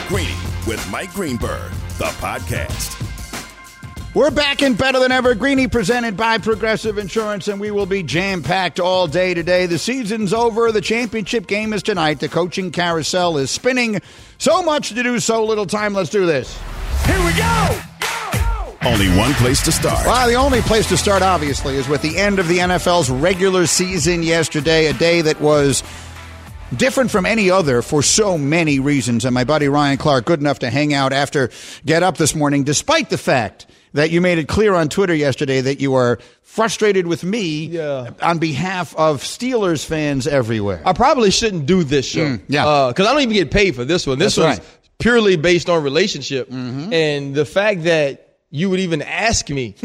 Greeny with Mike Greenberg, the podcast. We're back in Better Than Ever. Greeny presented by Progressive Insurance, and we will be jam-packed all day today. The season's over. The championship game is tonight. The coaching carousel is spinning. So much to do, so little time. Let's do this. Here we go! Only one place to start. Well, the only place to start, obviously, is with the end of the NFL's regular season yesterday, a day that was different from any other for so many reasons. And my buddy Ryan Clark, good enough to hang out after Get Up this morning, despite the fact that you made it clear on Twitter yesterday that you are frustrated with me on behalf of Steelers fans everywhere. I probably shouldn't do this show. Because I don't even get paid for this one. This one's purely based on relationship. Mm-hmm. And the fact that you would even ask me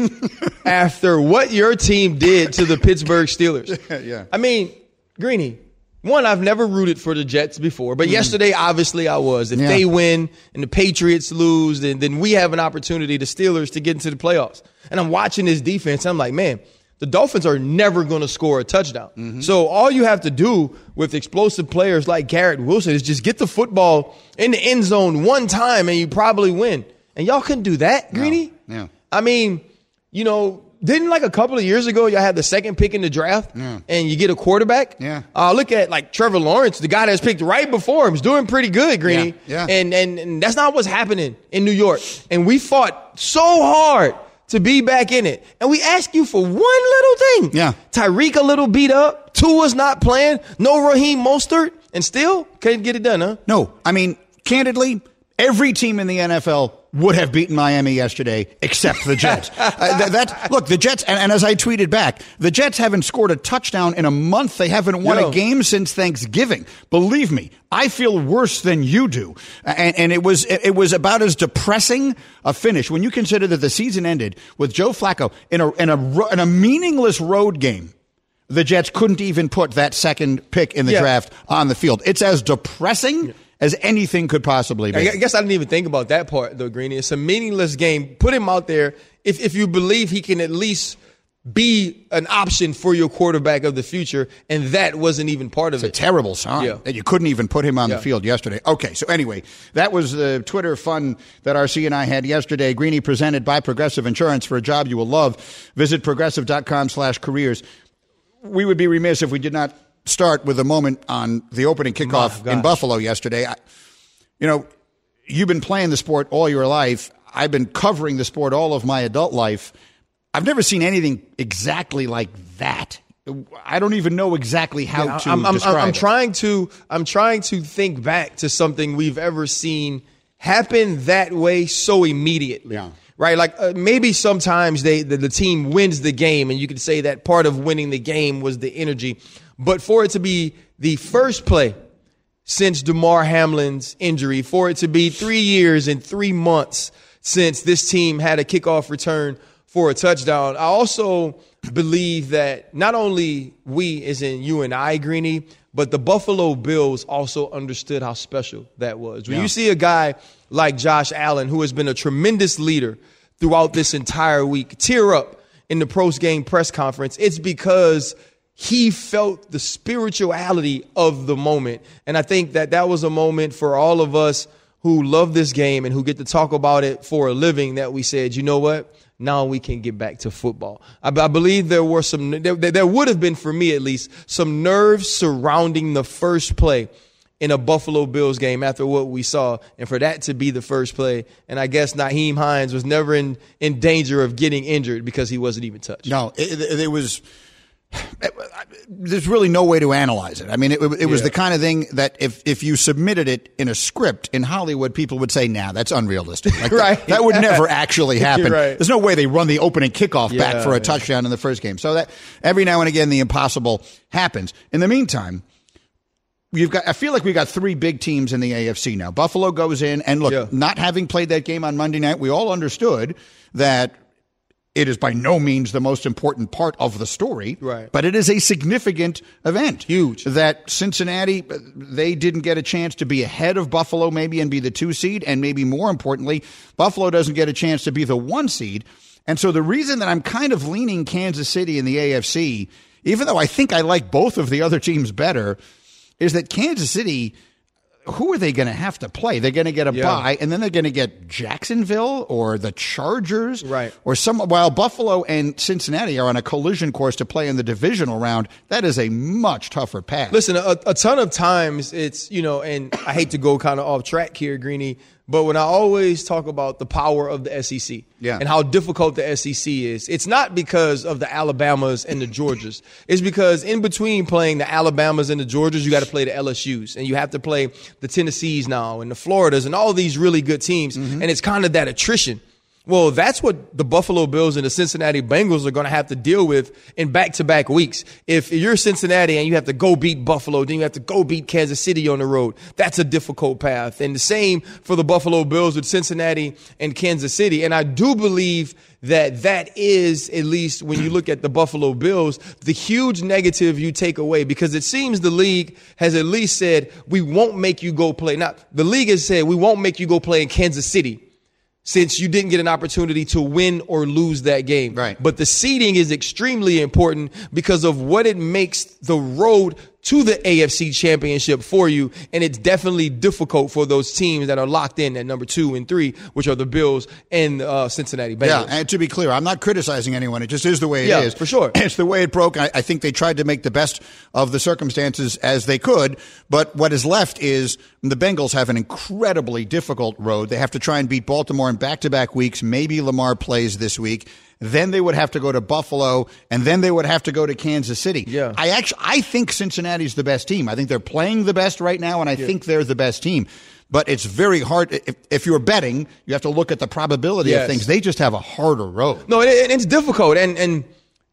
after what your team did to the Pittsburgh Steelers. I mean, Greeny, one, I've never rooted for the Jets before, but yesterday, obviously, I was. If they win and the Patriots lose, then we have an opportunity, the Steelers, to get into the playoffs. And I'm watching this defense, and I'm like, man, the Dolphins are never going to score a touchdown. Mm-hmm. So all you have to do with explosive players like Garrett Wilson is just get the football in the end zone one time, and you probably win. And y'all couldn't do that, Greeny? No. I mean, you know, didn't like a couple of years ago, y'all had the second pick in the draft and you get a quarterback? Yeah. Look at like Trevor Lawrence, the guy that's picked right before him is doing pretty good, Greeny. Yeah. And that's not what's happening in New York. And we fought so hard to be back in it. And we ask you for one little thing. Yeah. Tyreek a little beat up. Tua's not playing. No Raheem Mostert. And still can't get it done, huh? No. I mean, candidly, every team in the NFL would have beaten Miami yesterday except the Jets. Look, the Jets, and as I tweeted back, the Jets haven't scored a touchdown in a month. They haven't won a game since Thanksgiving. Believe me, I feel worse than you do. And it was about as depressing a finish when you consider that the season ended with Joe Flacco in a meaningless road game. The Jets couldn't even put that second pick in the draft on the field. It's as depressing as anything could possibly be. I guess I didn't even think about that part, though, Greeny. It's a meaningless game. Put him out there if you believe he can at least be an option for your quarterback of the future, and that wasn't even part of it. It's a terrible sign that you couldn't even put him on the field yesterday. Okay, so anyway, that was the Twitter fun that RC and I had yesterday. Greeny presented by Progressive Insurance for a job you will love. Visit progressive.com/careers. We would be remiss if we did not start with a moment on the opening kickoff in Buffalo yesterday. You've been playing the sport all your life. I've been covering the sport all of my adult life. I've never seen anything exactly like that. I don't even know exactly how to describe it. I'm trying to think back to something we've ever seen happen that way so immediately. Yeah. Right? Like maybe sometimes the team wins the game, and you could say that part of winning the game was the energy. But for it to be the first play since Damar Hamlin's injury, for it to be 3 years and 3 months since this team had a kickoff return for a touchdown, I also believe that not only we, as in you and I, Greeny, but the Buffalo Bills also understood how special that was. When you see a guy like Josh Allen, who has been a tremendous leader throughout this entire week, tear up in the post-game press conference, it's because he felt the spirituality of the moment. And I think that was a moment for all of us who love this game and who get to talk about it for a living that we said, you know what? Now we can get back to football. I believe there would have been, for me at least, some nerves surrounding the first play in a Buffalo Bills game after what we saw. And for that to be the first play, and I guess Nyheim Hines was never in danger of getting injured because he wasn't even touched. No, it was... There's really no way to analyze it. I mean, it was the kind of thing that if you submitted it in a script in Hollywood, people would say, nah, that's unrealistic. Like that would never actually happen. There's no way they run the opening kickoff back for a touchdown in the first game. So that every now and again, the impossible happens. In the meantime, I feel like we've got three big teams in the AFC now. Buffalo goes in, and look, not having played that game on Monday night, we all understood that it is by no means the most important part of the story, but it is a significant event. Huge. That Cincinnati, they didn't get a chance to be ahead of Buffalo maybe and be the 2 seed, and maybe more importantly, Buffalo doesn't get a chance to be the 1 seed. And so the reason that I'm kind of leaning Kansas City in the AFC, even though I think I like both of the other teams better, is that Kansas City, who are they going to have to play? They're going to get a bye, and then they're going to get Jacksonville or the Chargers, right? Or while Buffalo and Cincinnati are on a collision course to play in the divisional round, that is a much tougher path. Listen, a ton of times it's, and I hate to go kind of off track here, Greeny, but when I always talk about the power of the SEC and how difficult the SEC is, it's not because of the Alabamas and the Georgias. It's because in between playing the Alabamas and the Georgias, you got to play the LSUs, and you have to play the Tennessees now and the Floridas and all these really good teams. And it's kind of that attrition. Well, that's what the Buffalo Bills and the Cincinnati Bengals are going to have to deal with in back-to-back weeks. If you're Cincinnati and you have to go beat Buffalo, then you have to go beat Kansas City on the road. That's a difficult path. And the same for the Buffalo Bills with Cincinnati and Kansas City. And I do believe that is, at least when you look at the Buffalo Bills, the huge negative you take away, because it seems the league has at least said, we won't make you go play. Now, the league has said, we won't make you go play in Kansas City, since you didn't get an opportunity to win or lose that game. Right. But the seeding is extremely important because of what it makes the road to the AFC Championship for you, and it's definitely difficult for those teams that are locked in at number 2 and 3, which are the Bills and Cincinnati Bengals. Yeah, and to be clear, I'm not criticizing anyone. It just is the way it is. For sure. It's the way it broke. I think they tried to make the best of the circumstances as they could, but what is left is the Bengals have an incredibly difficult road. They have to try and beat Baltimore in back-to-back weeks. Maybe Lamar plays this week. Then they would have to go to Buffalo, and then they would have to go to Kansas City. Yeah. I think Cincinnati's the best team. I think they're playing the best right now, and I think they're the best team. But it's very hard. If you're betting, you have to look at the probability of things. They just have a harder road. No, it's difficult. And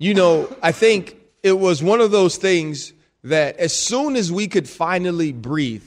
I think it was one of those things that as soon as we could finally breathe,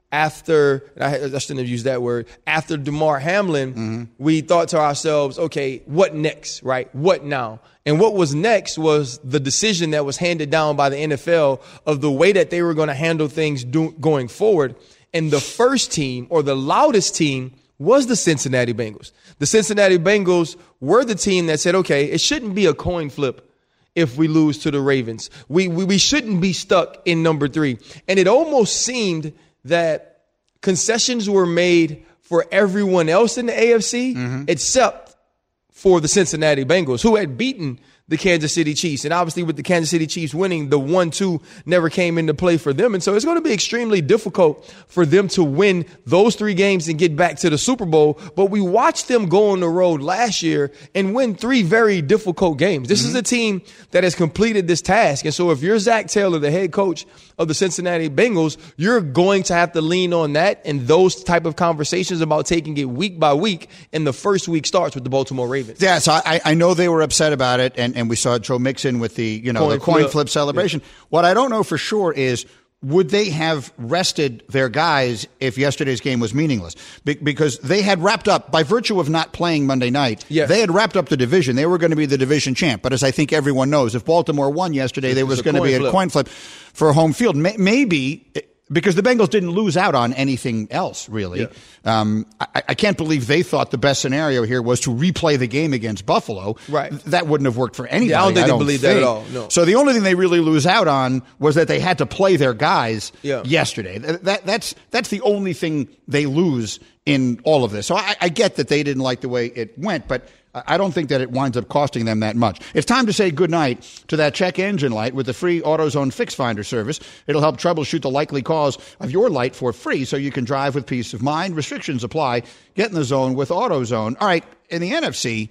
after, I shouldn't have used that word, after Damar Hamlin, we thought to ourselves, okay, what next, right? What now? And what was next was the decision that was handed down by the NFL of the way that they were going to handle things going forward. And the first team, or the loudest team, was the Cincinnati Bengals. The Cincinnati Bengals were the team that said, okay, it shouldn't be a coin flip if we lose to the Ravens. We shouldn't be stuck in number 3. And it almost seemed that concessions were made for everyone else in the AFC except for the Cincinnati Bengals, who had beaten the Kansas City Chiefs. And obviously with the Kansas City Chiefs winning, the 1-2 never came into play for them. And so it's going to be extremely difficult for them to win those 3 games and get back to the Super Bowl. But we watched them go on the road last year and win 3 very difficult games. This is a team that has completed this task. And so if you're Zach Taylor, the head coach of the Cincinnati Bengals, you're going to have to lean on that and those type of conversations about taking it week by week. And the first week starts with the Baltimore Ravens. Yeah, so I know they were upset about it, and we saw Joe Mixon with the coin flip celebration. Yeah. What I don't know for sure is, would they have rested their guys if yesterday's game was meaningless? Because they had wrapped up, by virtue of not playing Monday night, they had wrapped up the division. They were going to be the division champ. But as I think everyone knows, if Baltimore won yesterday, there was going to be a coin flip for home field. Maybe because the Bengals didn't lose out on anything else, really. Yeah. I can't believe they thought the best scenario here was to replay the game against Buffalo. Right. That wouldn't have worked for anybody. Yeah, I don't think they believe that at all. No. So the only thing they really lose out on was that they had to play their guys yesterday. That's the only thing they lose in all of this. So I get that they didn't like the way it went, but I don't think that it winds up costing them that much. It's time to say goodnight to that check engine light with the free AutoZone Fix Finder service. It'll help troubleshoot the likely cause of your light for free so you can drive with peace of mind. Restrictions apply. Get in the zone with AutoZone. All right, in the NFC,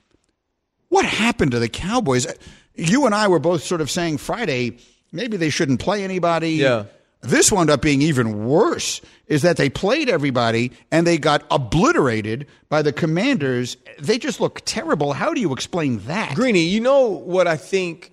what happened to the Cowboys? You and I were both sort of saying Friday, maybe they shouldn't play anybody. Yeah. This wound up being even worse, is that they played everybody and they got obliterated by the Commanders. They just look terrible. How do you explain that? Greeny, you know what I think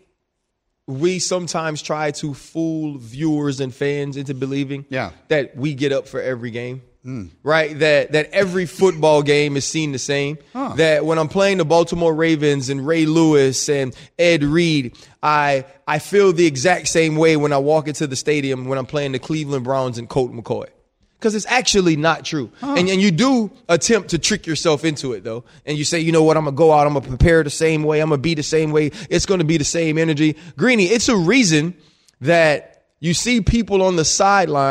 we sometimes try to fool viewers and fans into believing? Yeah. That we get up for every game. Right? That every football game is seen the same. That when I'm playing the Baltimore Ravens and Ray Lewis and Ed Reed, I feel the exact same way when I walk into the stadium when I'm playing the Cleveland Browns and Colt McCoy. Because it's actually not true. And you do attempt to trick yourself into it, though. And you say, you know what, I'm going to go out, I'm going to prepare the same way, I'm going to be the same way, it's going to be the same energy. Greeny, it's a reason that you see people on the sideline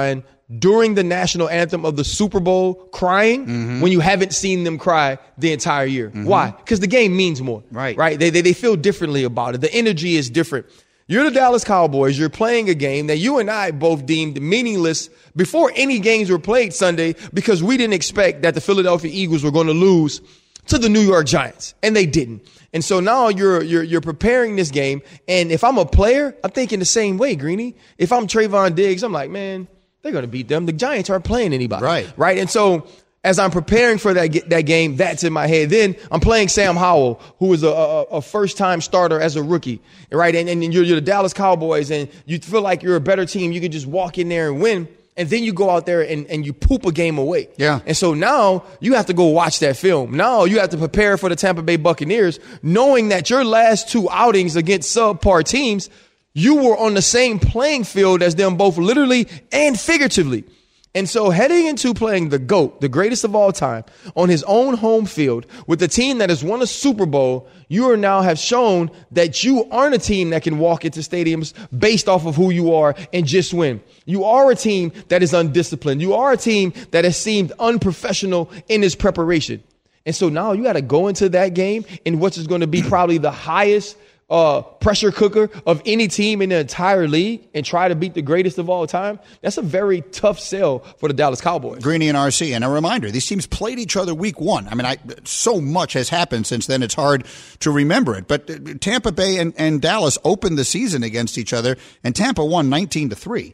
during the national anthem of the Super Bowl crying when you haven't seen them cry the entire year. Why? Because the game means more. Right? They feel differently about it. The energy is different. You're the Dallas Cowboys. You're playing a game that you and I both deemed meaningless before any games were played Sunday because we didn't expect that the Philadelphia Eagles were going to lose to the New York Giants, and they didn't. And so now you're preparing this game, and if I'm a player, I'm thinking the same way, Greeny. If I'm Trayvon Diggs, I'm like, man, they're going to beat them. The Giants aren't playing anybody. Right? And so as I'm preparing for that game, that's in my head. Then I'm playing Sam Howell, who is a first-time starter as a rookie, right? And you're the Dallas Cowboys, and you feel like you're a better team. You can just walk in there and win. And then you go out there and you poop a game away. Yeah. And so now you have to go watch that film. Now you have to prepare for the Tampa Bay Buccaneers, knowing that your last two outings against subpar teams, you were on the same playing field as them, both literally and figuratively. And so heading into playing the GOAT, the greatest of all time, on his own home field with the team that has won a Super Bowl, you are now have shown that you aren't a team that can walk into stadiums based off of who you are and just win. You are a team that is undisciplined. You are a team that has seemed unprofessional in its preparation. And so now you got to go into that game in what is going to be probably the highest pressure cooker of any team in the entire league and try to beat the greatest of all time. That's a very tough sell for the Dallas Cowboys. Greeny and RC. And a reminder, these teams played each other week one. I mean, so much has happened since then, it's hard to remember it. But Tampa Bay and Dallas opened the season against each other, and Tampa won 19-3.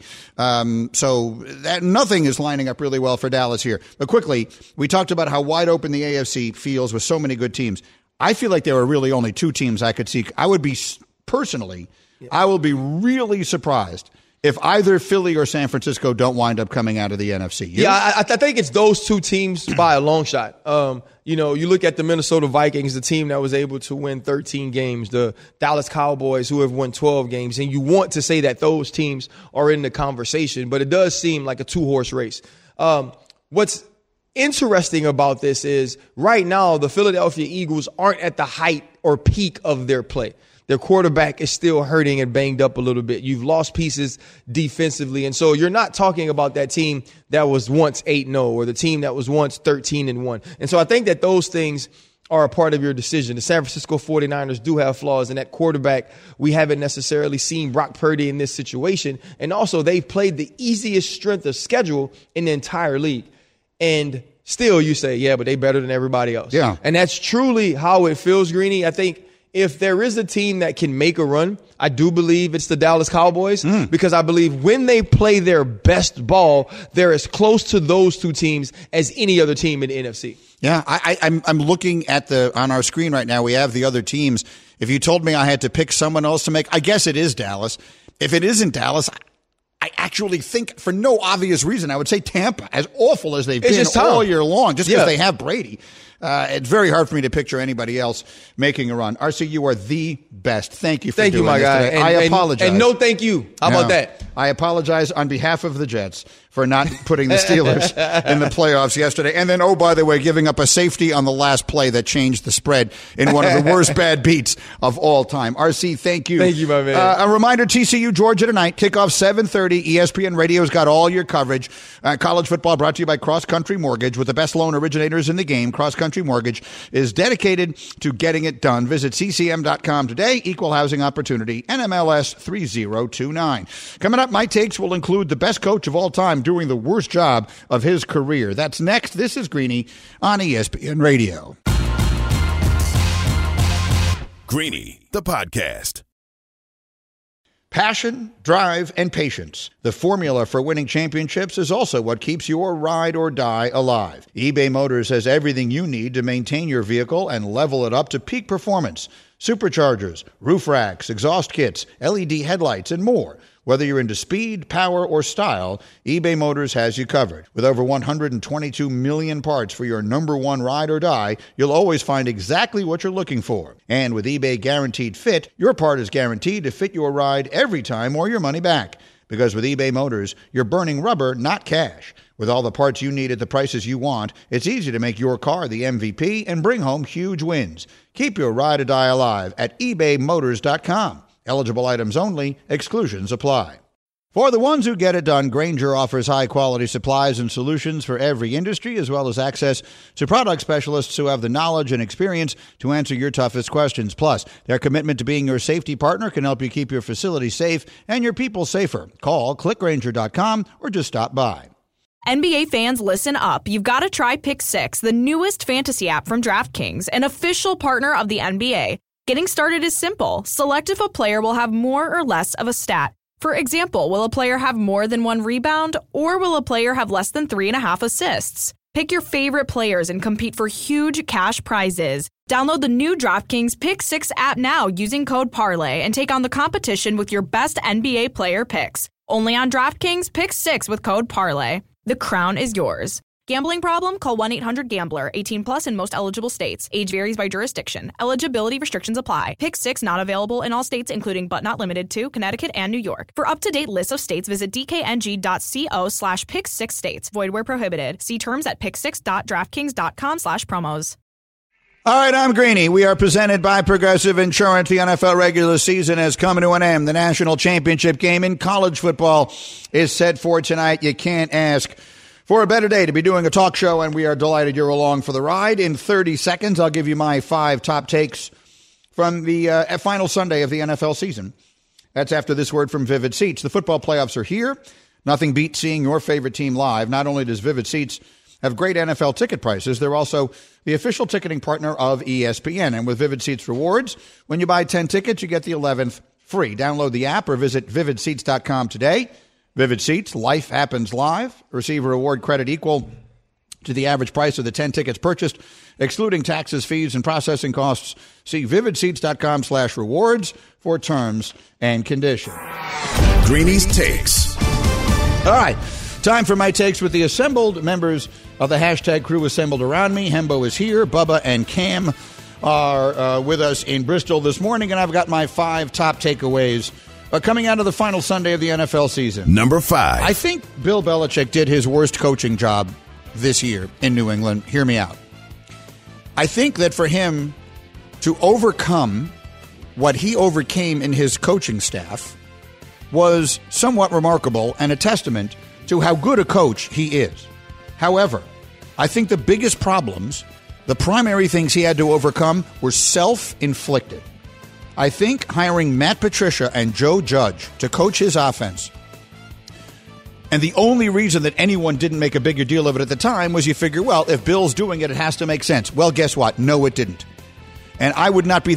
So that nothing is lining up really well for Dallas here. But quickly, we talked about how wide open the AFC feels with so many good teams. I feel like there are really only two teams I could see. I would be, personally, I will be really surprised if either Philly or San Francisco don't wind up coming out of the NFC. You? Yeah, I think it's those two teams by a long shot. You look at the Minnesota Vikings, the team that was able to win 13 games, the Dallas Cowboys who have won 12 games, and you want to say that those teams are in the conversation, but it does seem like a two-horse race. What's interesting about this is right now the Philadelphia Eagles aren't at the height or peak of their play. Their quarterback is still hurting and banged up a little bit. You've lost pieces defensively. And so you're not talking about that team that was once 8-0 or the team that was once 13-1. And so I think that those things are a part of your decision. The San Francisco 49ers do have flaws, and that quarterback, we haven't necessarily seen Brock Purdy in this situation. And also they've played the easiest strength of schedule in the entire league. And still you say, yeah, but they better than everybody else. Yeah. And that's truly how it feels, Greeny. I think if there is a team that can make a run, I do believe it's the Dallas Cowboys because I believe when they play their best ball, they're as close to those two teams as any other team in the NFC. Yeah, I'm looking at on our screen right now. We have the other teams. If you told me I had to pick someone else to make, I guess it is Dallas. If it isn't Dallas, I actually think, for no obvious reason, I would say Tampa, as awful as they've been all year long, just because they have Brady. It's very hard for me to picture anybody else making a run. RC, you are the best. Thank you for doing my this guy. today. I apologize. And no thank you. How about that? I apologize on behalf of the Jets for not putting the Steelers in the playoffs yesterday. And then, oh, by the way, giving up a safety on the last play that changed the spread in one of the worst bad beats of all time. RC, thank you. Thank you, my man. A reminder, TCU, Georgia tonight, kickoff 7:30. ESPN Radio's got all your coverage. College football brought to you by Cross Country Mortgage. With the best loan originators in the game, Cross Country Mortgage is dedicated to getting it done. Visit ccm.com today. Equal housing opportunity, NMLS 3029. Coming up, my takes will include the best coach of all time doing the worst job of his career. That's next. This is Greeny on ESPN Radio. Greeny, the podcast. Passion, drive, and patience. The formula for winning championships is also what keeps your ride or die alive. eBay Motors has everything you need to maintain your vehicle and level it up to peak performance. Superchargers, roof racks, exhaust kits, LED headlights, and more. Whether you're into speed, power, or style, eBay Motors has you covered. With over 122 million parts for your number one ride or die, you'll always find exactly what you're looking for. And with eBay Guaranteed Fit, your part is guaranteed to fit your ride every time or your money back. Because with eBay Motors, you're burning rubber, not cash. With all the parts you need at the prices you want, it's easy to make your car the MVP and bring home huge wins. Keep your ride or die alive at ebaymotors.com. Eligible items only. Exclusions apply. For the ones who get it done, Grainger offers high-quality supplies and solutions for every industry, as well as access to product specialists who have the knowledge and experience to answer your toughest questions. Plus, their commitment to being your safety partner can help you keep your facility safe and your people safer. Call clickgrainger.com or just stop by. NBA fans, listen up. You've got to try Pick 6, the newest fantasy app from DraftKings, an official partner of the NBA. Getting started is simple. Select if a player will have more or less of a stat. For example, will a player have more than 1 rebound, or will a player have less than 3.5 assists? Pick your favorite players and compete for huge cash prizes. Download the new DraftKings Pick 6 app now using code parlay and take on the competition with your best NBA player picks. Only on DraftKings Pick 6 with code parlay. The crown is yours. Gambling problem? Call 1-800-GAMBLER. 18 plus in most eligible states. Age varies by jurisdiction. Eligibility restrictions apply. Pick 6 not available in all states, including but not limited to Connecticut and New York. For up-to-date lists of states, visit dkng.co/pick6states. Void where prohibited. See terms at pick6.draftkings.com/promos. All right, I'm Greeny. We are presented by Progressive Insurance. The NFL regular season has come to an end. The national championship game in college football is set for tonight. You can't ask for a better day to be doing a talk show, and we are delighted you're along for the ride. In 30 seconds, I'll give you my 5 top takes from the final Sunday of the NFL season. That's after this word from Vivid Seats. The football playoffs are here. Nothing beats seeing your favorite team live. Not only does Vivid Seats have great NFL ticket prices, they're also the official ticketing partner of ESPN. And with Vivid Seats Rewards, when you buy 10 tickets, you get the 11th free. Download the app or visit vividseats.com today. Vivid Seats, life happens live. Receive a reward credit equal to the average price of the 10 tickets purchased, excluding taxes, fees, and processing costs. See vividseats.com/rewards for terms and conditions. Greeny's Takes. All right. Time for my takes with the assembled members of the hashtag crew assembled around me. Hembo is here. Bubba and Cam are with us in Bristol this morning, and I've got my 5 top takeaways coming out of the final Sunday of the NFL season. Number 5. I think Bill Belichick did his worst coaching job this year in New England. Hear me out. I think that for him to overcome what he overcame in his coaching staff was somewhat remarkable and a testament to how good a coach he is. However, I think the biggest problems, the primary things he had to overcome, were self-inflicted. I think hiring Matt Patricia and Joe Judge to coach his offense, and the only reason that anyone didn't make a bigger deal of it at the time was you figure, well, if Bill's doing it, it has to make sense. Well, guess what? No, it didn't. And I would not be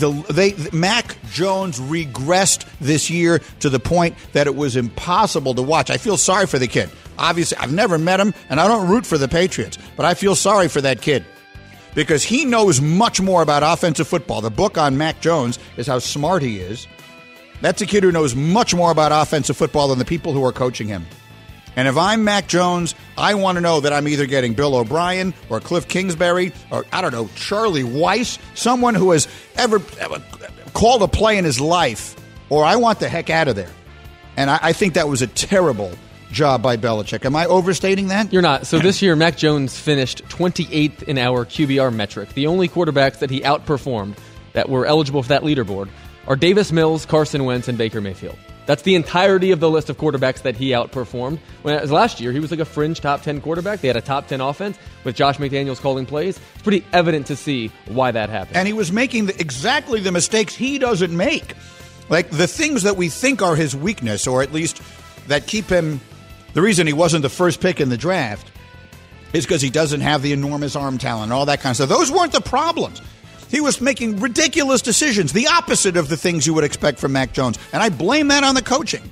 Mac Jones regressed this year to the point that it was impossible to watch. I feel sorry for the kid. Obviously, I've never met him, and I don't root for the Patriots, but I feel sorry for that kid because he knows much more about offensive football. The book on Mac Jones is how smart he is. That's a kid who knows much more about offensive football than the people who are coaching him. And if I'm Mac Jones, I want to know that I'm either getting Bill O'Brien or Cliff Kingsbury or, I don't know, Charlie Weiss, someone who has ever called a play in his life, or I want the heck out of there. And I think that was a terrible job by Belichick. Am I overstating that? You're not. So this year, Mac Jones finished 28th in our QBR metric. The only quarterbacks that he outperformed that were eligible for that leaderboard are Davis Mills, Carson Wentz, and Baker Mayfield. That's the entirety of the list of quarterbacks that he outperformed. Whereas last year, he was like a fringe top 10 quarterback. They had a top 10 offense with Josh McDaniels calling plays. It's pretty evident to see why that happened. And he was making exactly the mistakes he doesn't make. Like the things that we think are his weakness, or at least that keep him, the reason he wasn't the first pick in the draft is because he doesn't have the enormous arm talent and all that kind of stuff. Those weren't the problems. He was making ridiculous decisions, the opposite of the things you would expect from Mac Jones. And I blame that on the coaching.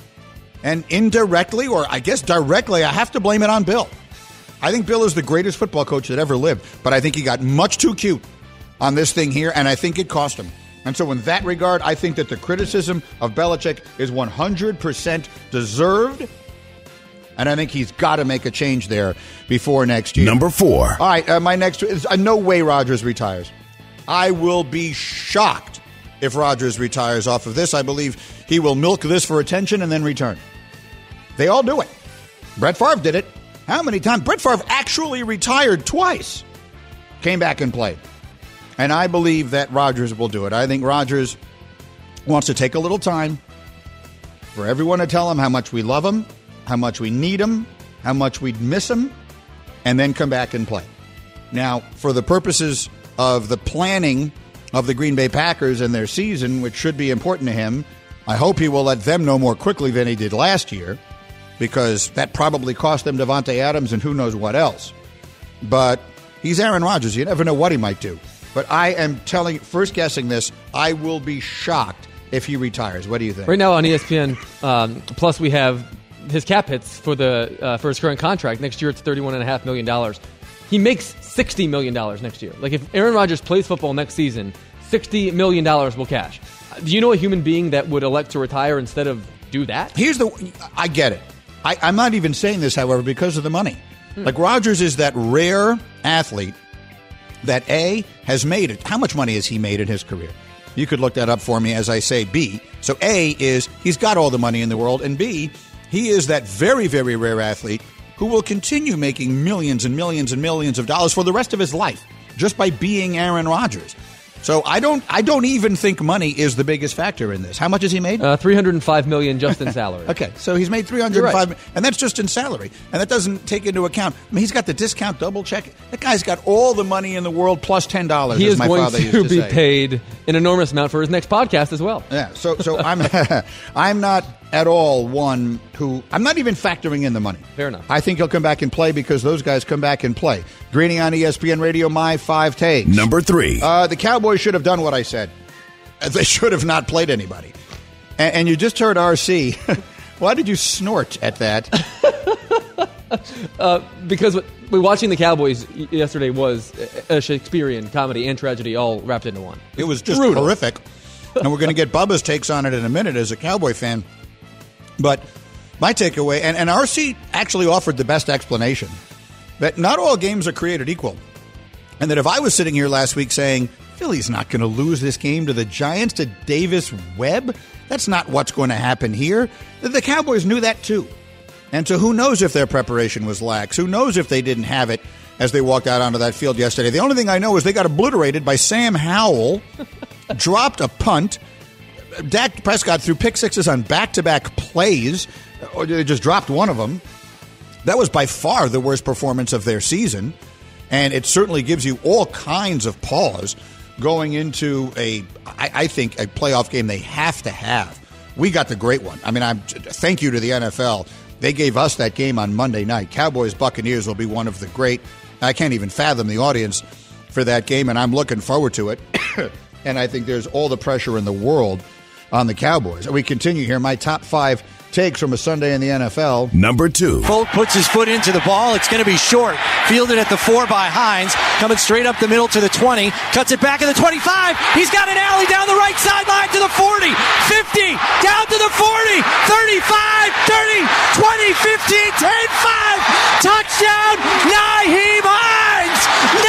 And indirectly, or I guess directly, I have to blame it on Bill. I think Bill is the greatest football coach that ever lived, but I think he got much too cute on this thing here, and I think it cost him. And so in that regard, I think that the criticism of Belichick is 100% deserved, and I think he's got to make a change there before next year. Number 4. All right, my next is no way Rodgers retires. I will be shocked if Rodgers retires off of this. I believe he will milk this for attention and then return. They all do it. Brett Favre did it. How many times? Brett Favre actually retired twice. Came back and played. And I believe that Rodgers will do it. I think Rodgers wants to take a little time, for everyone to tell him how much we love him, how much we need him, how much we'd miss him, and then come back and play. Now, for the purposes of the planning of the Green Bay Packers and their season, which should be important to him, I hope he will let them know more quickly than he did last year, because that probably cost them Davante Adams and who knows what else. But he's Aaron Rodgers. You never know what he might do. But I am first guessing this, I will be shocked if he retires. What do you think? Right now on ESPN Plus, we have his cap hits for his current contract. Next year, it's $31.5 million. He makes $60 million next year. Like, if Aaron Rodgers plays football next season, $60 million will cash. Do you know a human being that would elect to retire instead of do that? I get it. I'm not even saying this, however, because of the money. Like, Rodgers is that rare athlete that A, has made it. How much money has he made in his career? You could look that up for me as I say B. So A is he's got all the money in the world, and B, he is that very, very rare athlete who will continue making millions and millions and millions of dollars for the rest of his life just by being Aaron Rodgers. So I don't even think money is the biggest factor in this. How much has he made? $305 million just in salary. Okay, so he's made $305 million, and that's just in salary, and that doesn't take into account. I mean, he's got the discount double check. That guy's got all the money in the world plus $10. He is my going father used to to be say. paid an enormous amount for his next podcast as well. Yeah, so I'm not at all one who I'm not even factoring in the money. Fair enough. I think he'll come back and play because those guys come back and play. Greeny on ESPN Radio, my 5 takes. Number 3. The Cowboys should have done what I said. They should have not played anybody. And you just heard RC. Why did you snort at that? Because watching the Cowboys yesterday was a Shakespearean comedy and tragedy all wrapped into one. It was just horrific. And we're going to get Bubba's takes on it in a minute as a Cowboy fan. But my takeaway, and RC actually offered the best explanation, that not all games are created equal. And that if I was sitting here last week saying, Philly's not going to lose this game to the Giants, to Davis Webb, that's not what's going to happen here. The Cowboys knew that too. And so who knows if their preparation was lax? Who knows if they didn't have it as they walked out onto that field yesterday? The only thing I know is they got obliterated by Sam Howell, dropped a punt. Dak Prescott threw pick sixes on back-to-back plays, or they just dropped one of them. That was by far the worst performance of their season, and it certainly gives you all kinds of pause going into I think, a playoff game they have to have. We got the great one. I mean, thank you to the NFL. They gave us that game on Monday night. Cowboys-Buccaneers will be one of the great. I can't even fathom the audience for that game, and I'm looking forward to it. And I think there's all the pressure in the world on the Cowboys. We continue here. My top 5 takes from a Sunday in the NFL. Number 2. Folk puts his foot into the ball. It's going to be short. Fielded at the 4 by Hines. Coming straight up the middle to the 20. Cuts it back at the 25. He's got an alley down the right sideline to the 40. 50. Down to the 40. 35. 30. 20. 15. 10. 5. Touchdown. Nyheim Hines.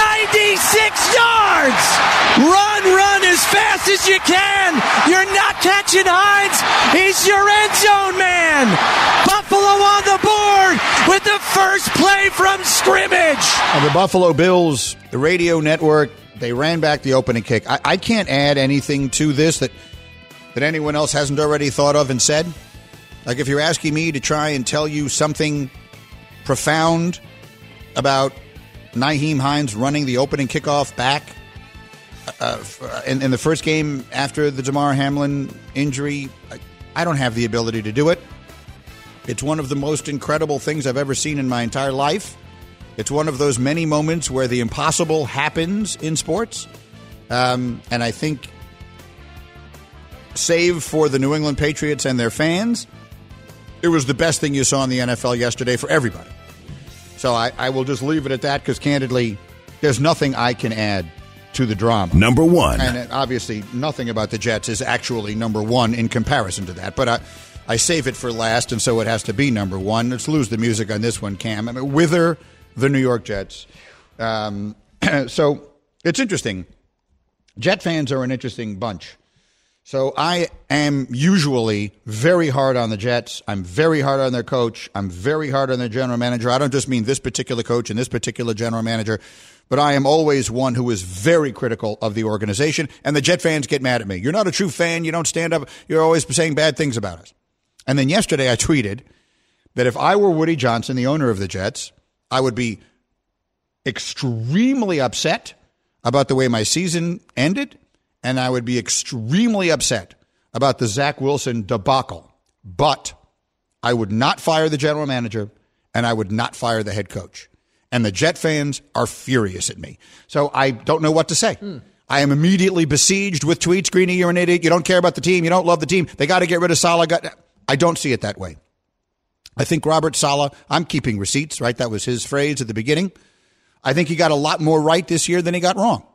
96 yards. Run as fast as you can. You're not catching Hines. He's your end zone man. Buffalo on the board with the first play from scrimmage. And the Buffalo Bills, the radio network, they ran back the opening kick. I can't add anything to this that anyone else hasn't already thought of and said. Like, if you're asking me to try and tell you something profound about Nyheim Hines running the opening kickoff back in the first game after the Damar Hamlin injury, I don't have the ability to do it. It's one of the most incredible things I've ever seen in my entire life. It's one of those many moments where the impossible happens in sports. And I think, save for the New England Patriots and their fans, it was the best thing you saw in the NFL yesterday for everybody. So I will just leave it at that because, candidly, there's nothing I can add to the drama. Number 1. And obviously, nothing about the Jets is actually number 1 in comparison to that. But I save it for last, and so it has to be number 1. Let's lose the music on this one, Cam. I mean, wither the New York Jets. So it's interesting. Jet fans are an interesting bunch. So I am usually very hard on the Jets. I'm very hard on their coach. I'm very hard on their general manager. I don't just mean this particular coach and this particular general manager, but I am always one who is very critical of the organization, and the Jet fans get mad at me. You're not a true fan. You don't stand up. You're always saying bad things about us. And then yesterday I tweeted that if I were Woody Johnson, the owner of the Jets, I would be extremely upset about the way my season ended, and I would be extremely upset about the Zach Wilson debacle. But I would not fire the general manager, and I would not fire the head coach. And the Jet fans are furious at me. So I don't know what to say. I am immediately besieged with tweets. Greeny, you're an idiot. You don't care about the team. You don't love the team. They got to get rid of Saleh. I don't see it that way. I think Robert Saleh, I'm keeping receipts, right? That was his phrase at the beginning. I think he got a lot more right this year than he got wrong.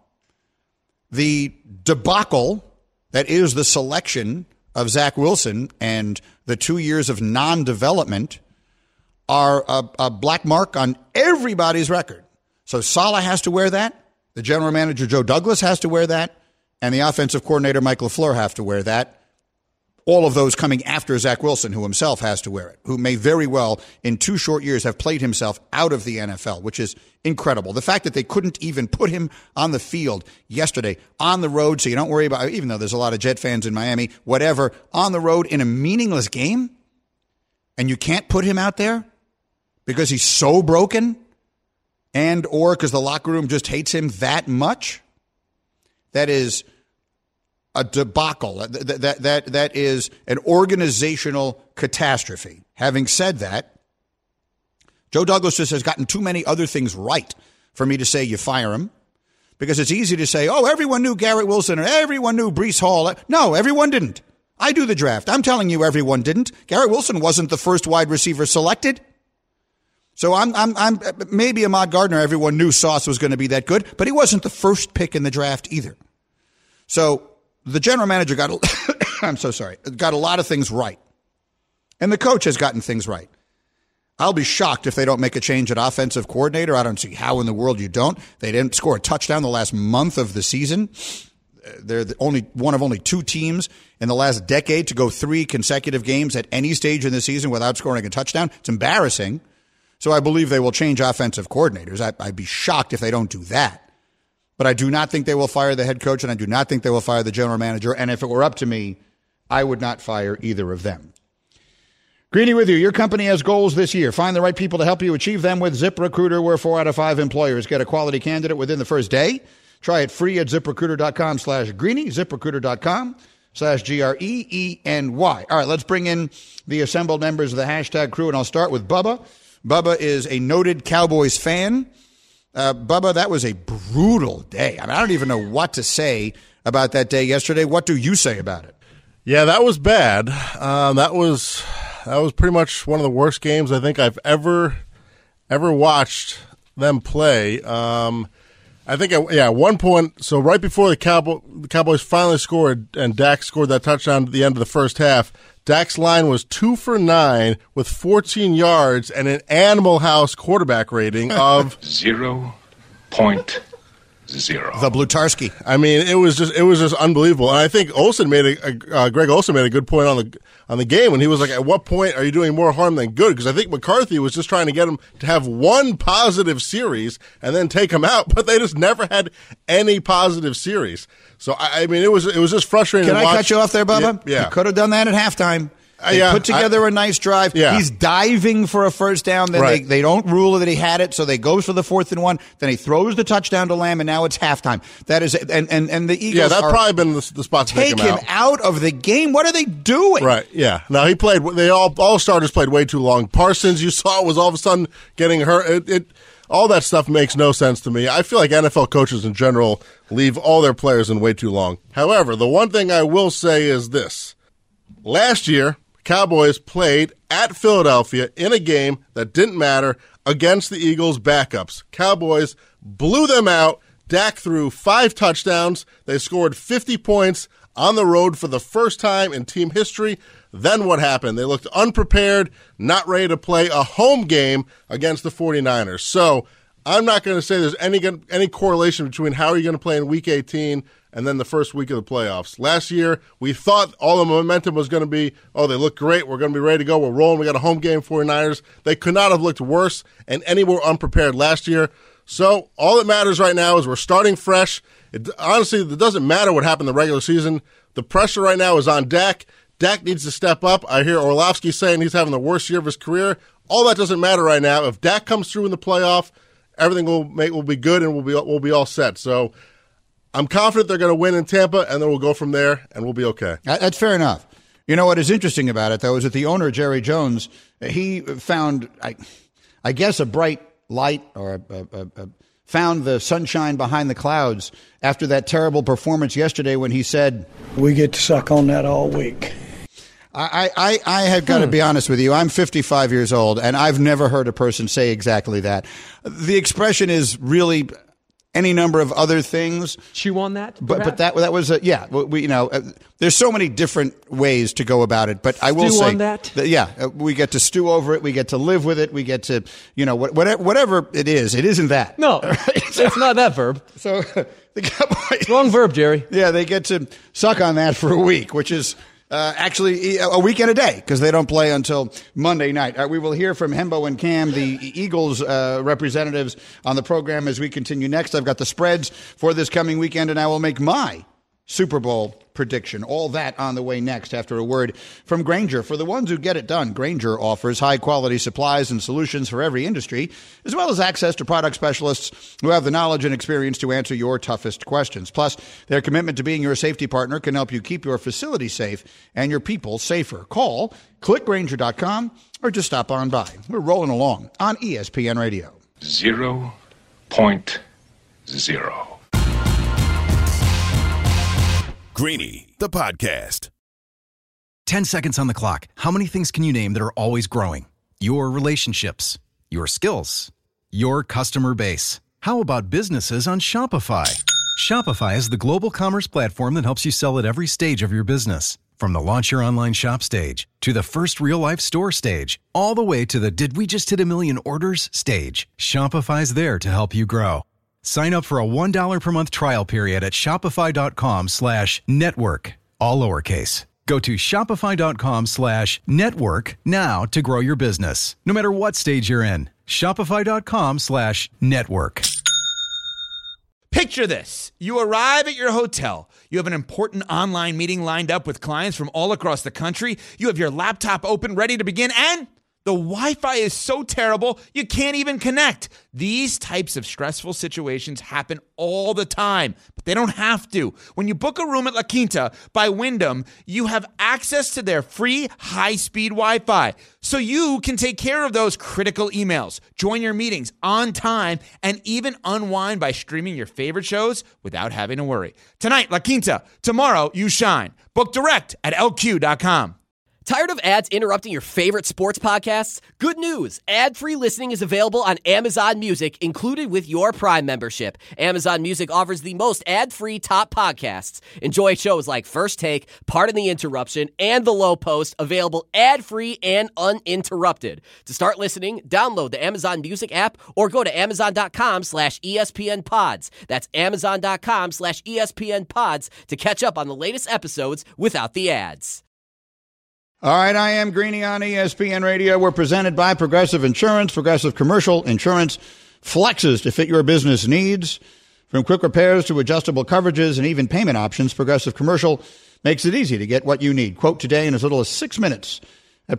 The debacle that is the selection of Zach Wilson and the 2 years of non-development are a black mark on everybody's record. So Saleh has to wear that. The general manager, Joe Douglas, has to wear that. And the offensive coordinator, Mike LaFleur, have to wear that. All of those coming after Zach Wilson, who himself has to wear it, who may very well, in 2 short years, have played himself out of the NFL, which is incredible. The fact that they couldn't even put him on the field yesterday on the road, so you don't worry about, even though there's a lot of Jet fans in Miami, whatever, on the road in a meaningless game, and you can't put him out there because he's so broken and or because the locker room just hates him that much, that is a debacle. That is an organizational catastrophe. Having said that, Joe Douglas just has gotten too many other things right for me to say you fire him, because it's easy to say, oh, everyone knew Garrett Wilson or everyone knew Breece Hall. No, everyone didn't. I do the draft. I'm telling you everyone didn't. Garrett Wilson wasn't the first wide receiver selected. So I'm maybe Ahmad Gardner, everyone knew Sauce was going to be that good, but he wasn't the first pick in the draft either. So the general manager got a lot of things right. And the coach has gotten things right. I'll be shocked if they don't make a change at offensive coordinator. I don't see how in the world you don't. They didn't score a touchdown the last month of the season. They're one of only 2 teams in the last decade to go 3 consecutive games at any stage in the season without scoring a touchdown. It's embarrassing. So I believe they will change offensive coordinators. I'd be shocked if they don't do that. But I do not think they will fire the head coach, and I do not think they will fire the general manager. And if it were up to me, I would not fire either of them. Greeny with you. Your company has goals this year. Find the right people to help you achieve them with ZipRecruiter, where 4 out of 5 employers get a quality candidate within the first day. Try it free at ZipRecruiter.com/Greeny, ZipRecruiter.com/GREENY. All right, let's bring in the assembled members of the hashtag crew, and I'll start with Bubba. Bubba is a noted Cowboys fan. Bubba, that was a brutal day. I don't even know what to say about that day yesterday. What do you say about it? Yeah, that was bad. That was pretty much one of the worst games I think I've ever watched them play. I think, at one point, so right before the Cowboys finally scored and Dak scored that touchdown at the end of the first half, Dak's line was 2 for 9 with 14 yards and an Animal House quarterback rating of 0.0. The Blutarski. I mean, it was just unbelievable. And I think Greg Olsen made a good point on the game when he was like, at what point are you doing more harm than good? Because I think McCarthy was just trying to get him to have one positive series and then take him out, but they just never had any positive series. So I mean, it was just frustrating. Can I cut you off there, Bubba? Yeah. You could have done that at halftime. They put together a nice drive. Yeah. He's diving for a first down. Then right. they don't rule that he had it, so they goes for the 4th and 1. Then he throws the touchdown to Lamb, and now it's halftime. That is, and the Eagles. Yeah, that's probably been the spot to take him out of the game. What are they doing? Right. Yeah. No, he played. They all starters played way too long. Parsons, you saw, was all of a sudden getting hurt. All that stuff makes no sense to me. I feel like NFL coaches in general leave all their players in way too long. However, the one thing I will say is this: last year, Cowboys played at Philadelphia in a game that didn't matter against the Eagles' backups. Cowboys blew them out. Dak threw 5 touchdowns. They scored 50 points on the road for the first time in team history. Then what happened? They looked unprepared, not ready to play a home game against the 49ers. So I'm not going to say there's any correlation between how are you going to play in Week 18 and then the first week of the playoffs. Last year, we thought all the momentum was going to be, oh, they look great, we're going to be ready to go, we're rolling, we got a home game, 49ers. They could not have looked worse and any more unprepared last year. So all that matters right now is we're starting fresh. Honestly, it doesn't matter what happened in the regular season. The pressure right now is on Dak. Dak needs to step up. I hear Orlovsky saying he's having the worst year of his career. All that doesn't matter right now. If Dak comes through in the playoff, everything will be good and we'll be all set. So I'm confident they're going to win in Tampa, and then we'll go from there, and we'll be okay. That's fair enough. You know what is interesting about it, though, is that the owner, Jerry Jones, he found, I guess, a bright light or found the sunshine behind the clouds after that terrible performance yesterday when he said, "We get to suck on that all week." I have got to be honest with you. I'm 55 years old, and I've never heard a person say exactly that. The expression is really any number of other things. Chew on that, but that was there's so many different ways to go about it. But I will stew say on that. We get to stew over it. We get to live with it. We get to whatever it is. It isn't that. No, it's not that verb. So the Cowboys, wrong verb, Jerry. Yeah, they get to suck on that for a week, which is. Actually, a week and a day, because they don't play until Monday night. We will hear from Hembo and Cam, the Eagles representatives, on the program as we continue next. I've got the spreads for this coming weekend, and I will make my Super Bowl prediction. All that on the way next after a word from Grainger. For the ones who get it done, Grainger offers high-quality supplies and solutions for every industry, as well as access to product specialists who have the knowledge and experience to answer your toughest questions. Plus, their commitment to being your safety partner can help you keep your facility safe and your people safer. Call, click Grainger.com, or just stop on by. We're rolling along on ESPN Radio. 0.0. Greeny, the podcast. 10 seconds on the clock. How many things can you name that are always growing? Your relationships, your skills, your customer base. How about businesses on Shopify? Shopify is the global commerce platform that helps you sell at every stage of your business. From the launch your online shop stage, to the first real-life store stage, all the way to the did we just hit a million orders stage. Shopify's there to help you grow. Sign up for a $1 per month trial period at shopify.com/network, all lowercase. Go to shopify.com/network now to grow your business, no matter what stage you're in. Shopify.com/network. Picture this. You arrive at your hotel. You have an important online meeting lined up with clients from all across the country. You have your laptop open, ready to begin, and the Wi-Fi is so terrible, you can't even connect. These types of stressful situations happen all the time, but they don't have to. When you book a room at La Quinta by Wyndham, you have access to their free high-speed Wi-Fi, so you can take care of those critical emails, join your meetings on time, and even unwind by streaming your favorite shows without having to worry. Tonight, La Quinta. Tomorrow, you shine. Book direct at LQ.com. Tired of ads interrupting your favorite sports podcasts? Good news! Ad-free listening is available on Amazon Music, included with your Prime membership. Amazon Music offers the most ad-free top podcasts. Enjoy shows like First Take, Pardon the Interruption, and The Low Post, available ad-free and uninterrupted. To start listening, download the Amazon Music app or go to amazon.com/ESPN Pods. That's amazon.com/ESPN Pods to catch up on the latest episodes without the ads. All right, I am Greeny on ESPN Radio. We're presented by Progressive Insurance. Progressive Commercial Insurance flexes to fit your business needs. From quick repairs to adjustable coverages and even payment options, Progressive Commercial makes it easy to get what you need. Quote today in as little as 6 minutes at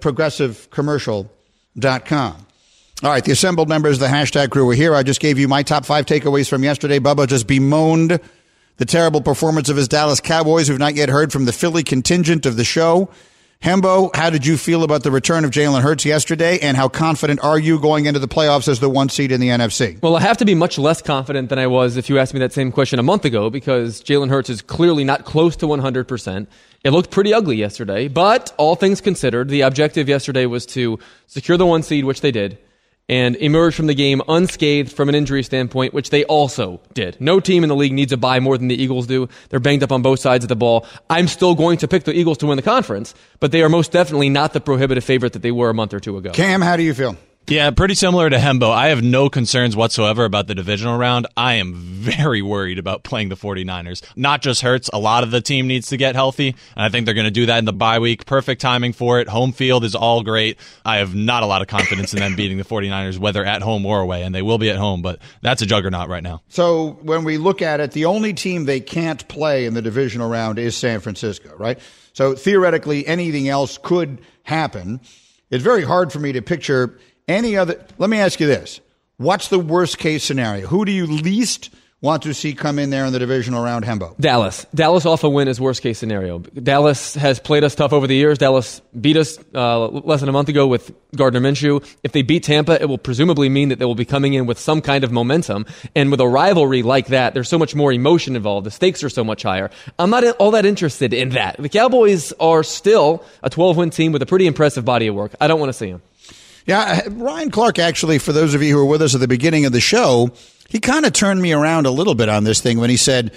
progressivecommercial.com. All right, the assembled members of the hashtag crew are here. I just gave you my top 5 takeaways from yesterday. Bubba just bemoaned the terrible performance of his Dallas Cowboys. We've not yet heard from the Philly contingent of the show. Hembo, how did you feel about the return of Jalen Hurts yesterday, and how confident are you going into the playoffs as the 1 seed in the NFC? Well, I have to be much less confident than I was if you asked me that same question a month ago, because Jalen Hurts is clearly not close to 100%. It looked pretty ugly yesterday, but all things considered, the objective yesterday was to secure the 1 seed, which they did, and emerge from the game unscathed from an injury standpoint, which they also did. No team in the league needs a bye more than the Eagles do. They're banged up on both sides of the ball. I'm still going to pick the Eagles to win the conference, but they are most definitely not the prohibitive favorite that they were a month or two ago. Cam, how do you feel? Yeah, pretty similar to Hembo. I have no concerns whatsoever about the divisional round. I am very worried about playing the 49ers. Not just Hurts. A lot of the team needs to get healthy, and I think they're going to do that in the bye week. Perfect timing for it. Home field is all great. I have not a lot of confidence in them beating the 49ers, whether at home or away, and they will be at home, but that's a juggernaut right now. So when we look at it, the only team they can't play in the divisional round is San Francisco, right? So theoretically, anything else could happen. It's very hard for me to picture any other. Let me ask you this. What's the worst case scenario? Who do you least want to see come in there in the divisional round, Hembo? Dallas. Dallas off a win is worst case scenario. Dallas has played us tough over the years. Dallas beat us less than a month ago with Gardner Minshew. If they beat Tampa, it will presumably mean that they will be coming in with some kind of momentum. And with a rivalry like that, there's so much more emotion involved. The stakes are so much higher. I'm not all that interested in that. The Cowboys are still a 12-win team with a pretty impressive body of work. I don't want to see them. Yeah, Ryan Clark, actually, for those of you who were with us at the beginning of the show, he kind of turned me around a little bit on this thing when he said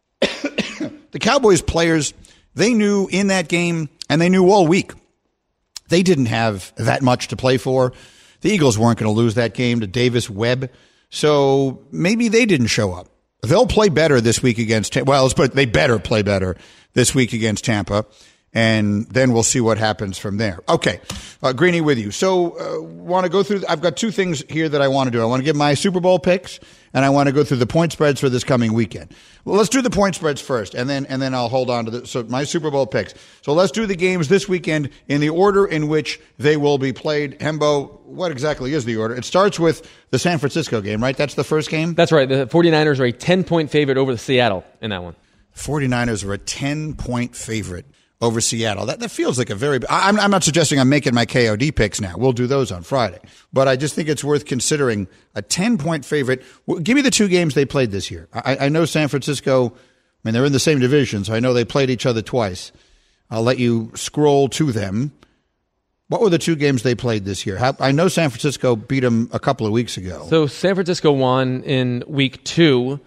the Cowboys players, they knew in that game, and they knew all week, they didn't have that much to play for. The Eagles weren't going to lose that game to Davis Webb, so maybe they didn't show up. They'll play better this week against Tampa. Well, they better play better this week against Tampa. And then we'll see what happens from there. Okay, Greeny with you. So want to go through, I've got two things here that I want to do. I want to give my Super Bowl picks, and I want to go through the point spreads for this coming weekend. Well, let's do the point spreads first, and then I'll hold on to so my Super Bowl picks. So let's do the games this weekend in the order in which they will be played. Hembo, what exactly is the order? It starts with the San Francisco game, right? That's the first game? That's right. The 49ers are a 10-point favorite over the Seattle in that one. 49ers are a 10-point favorite over Seattle. That feels like a very... I'm not suggesting I'm making my KOD picks now. We'll do those on Friday. But I just think it's worth considering a 10-point favorite. Give me the two games they played this year. I know San Francisco, they're in the same division, so I know they played each other twice. I'll let you scroll to them. What were the two games they played this year? I know San Francisco beat them a couple of weeks ago. So San Francisco won in week 2,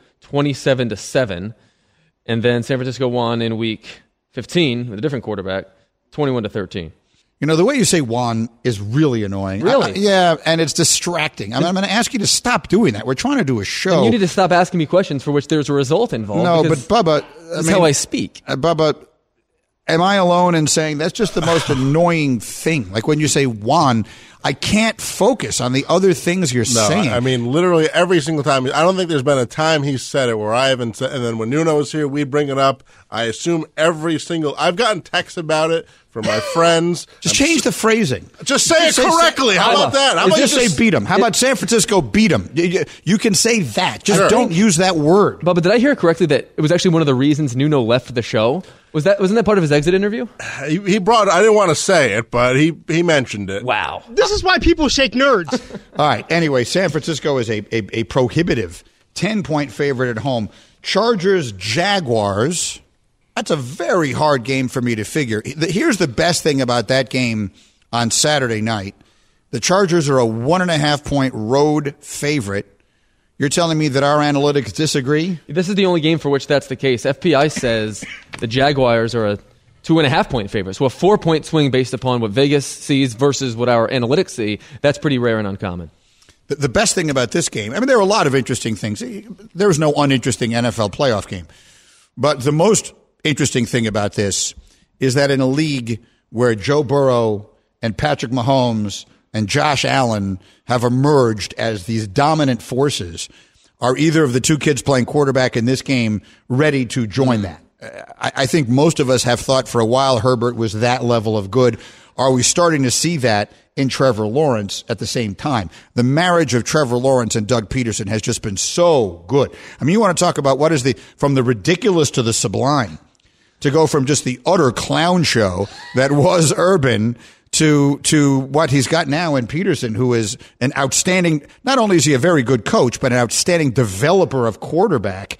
27-7. And then San Francisco won in week 15 with a different quarterback, 21-13. You know, the way you say Juan is really annoying. Really? Yeah, and it's distracting. I'm going to ask you to stop doing that. We're trying to do a show. And you need to stop asking me questions for which there's a result involved. No, but Bubba... That's how I speak. Bubba, am I alone in saying that's just the most annoying thing? Like when you say Juan, I can't focus on the other things you're saying. I mean, literally every single time. I don't think there's been a time he said it where I haven't said, and then when Nuno was here, we bring it up. I assume I've gotten texts about it from my friends. Just change the phrasing. Just say it correctly. How about that? How about just say beat them? How about San Francisco beat them? You can say that. Just don't use that word. But did I hear correctly that it was actually one of the reasons Nuno left the show? Wasn't that part of his exit interview? He brought. I didn't want to say it, but he mentioned it. Wow. This is why people shake nerds. All right. Anyway, San Francisco is a prohibitive 10-point favorite at home. Chargers, Jaguars. That's a very hard game for me to figure. Here's the best thing about that game on Saturday night. The Chargers are a 1.5-point road favorite. You're telling me that our analytics disagree? This is the only game for which that's the case. FPI says the Jaguars are a 2.5-point favorite. So a 4-point swing based upon what Vegas sees versus what our analytics see. That's pretty rare and uncommon. The best thing about this game, there are a lot of interesting things. There was no uninteresting NFL playoff game. But the most interesting thing about this is that in a league where Joe Burrow and Patrick Mahomes and Josh Allen have emerged as these dominant forces, are either of the two kids playing quarterback in this game ready to join that? I think most of us have thought for a while Herbert was that level of good. Are we starting to see that in Trevor Lawrence at the same time? The marriage of Trevor Lawrence and Doug Peterson has just been so good. You want to talk about what is from the ridiculous to the sublime, to go from just the utter clown show that was Urban to what he's got now in Peterson, who is an outstanding, not only is he a very good coach, but an outstanding developer of quarterback.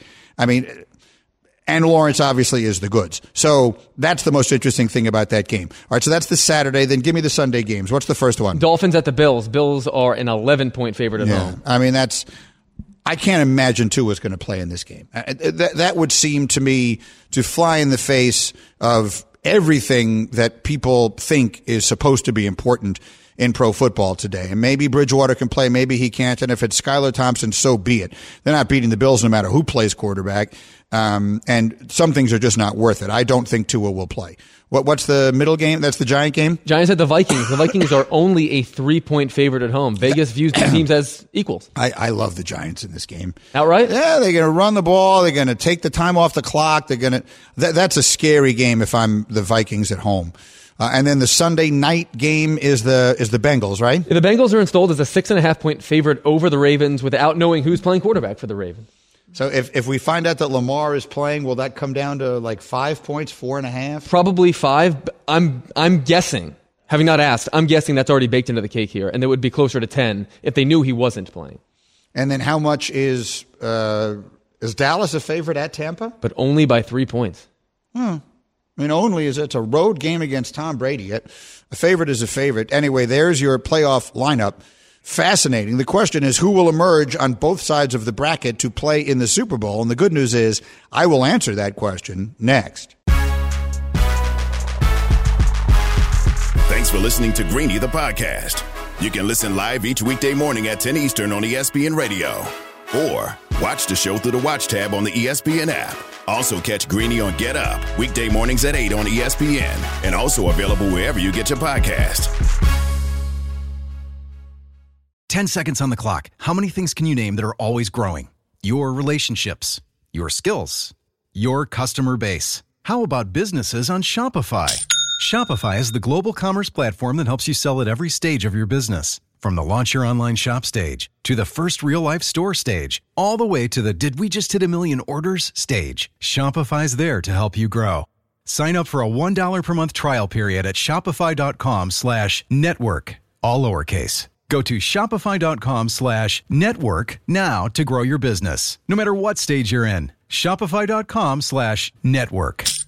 And Lawrence obviously is the goods. So that's the most interesting thing about that game. All right, so that's the Saturday. Then give me the Sunday games. What's the first one? Dolphins at the Bills. Bills are an 11-point favorite at home. I can't imagine Tua's going to play in this game. That would seem to me to fly in the face of everything that people think is supposed to be important in pro football today. And maybe Bridgewater can play, maybe he can't. And if it's Skylar Thompson, so be it. They're not beating the Bills no matter who plays quarterback. And some things are just not worth it. I don't think Tua will play. What's the middle game? That's the Giant game? Giants at the Vikings. The Vikings are only a 3-point favorite at home. Vegas views the teams as equals. I love the Giants in this game. Outright? Yeah, they're going to run the ball. They're going to take the time off the clock. They're going to. That's a scary game if I'm the Vikings at home. And then the Sunday night game is the Bengals, right? The Bengals are installed as a 6.5-point favorite over the Ravens without knowing who's playing quarterback for the Ravens. So if we find out that Lamar is playing, will that come down to like 5 points, 4.5? Probably 5. I'm guessing, having not asked, I'm guessing that's already baked into the cake here, and it would be closer to 10 if they knew he wasn't playing. And then how much is Dallas a favorite at Tampa? But only by 3 points. I mean, only is it's a road game against Tom Brady. A favorite is a favorite. Anyway, there's your playoff lineup. Fascinating. The question is, who will emerge on both sides of the bracket to play in the Super Bowl? And the good news is, I will answer that question next. Thanks for listening to Greeny, the podcast. You can listen live each weekday morning at 10 Eastern on ESPN Radio. Or watch the show through the Watch tab on the ESPN app. Also catch Greeny on Get Up, weekday mornings at 8 on ESPN. And also available wherever you get your podcast. 10 seconds on the clock. How many things can you name that are always growing? Your relationships, your skills, your customer base. How about businesses on Shopify? Shopify is the global commerce platform that helps you sell at every stage of your business. From the launch your online shop stage to the first real-life store stage, all the way to the did we just hit 1 million orders stage. Shopify's there to help you grow. Sign up for a $1 per month trial period at shopify.com/network, all lowercase. Go to shopify.com/network now to grow your business, no matter what stage you're in. Shopify.com/network.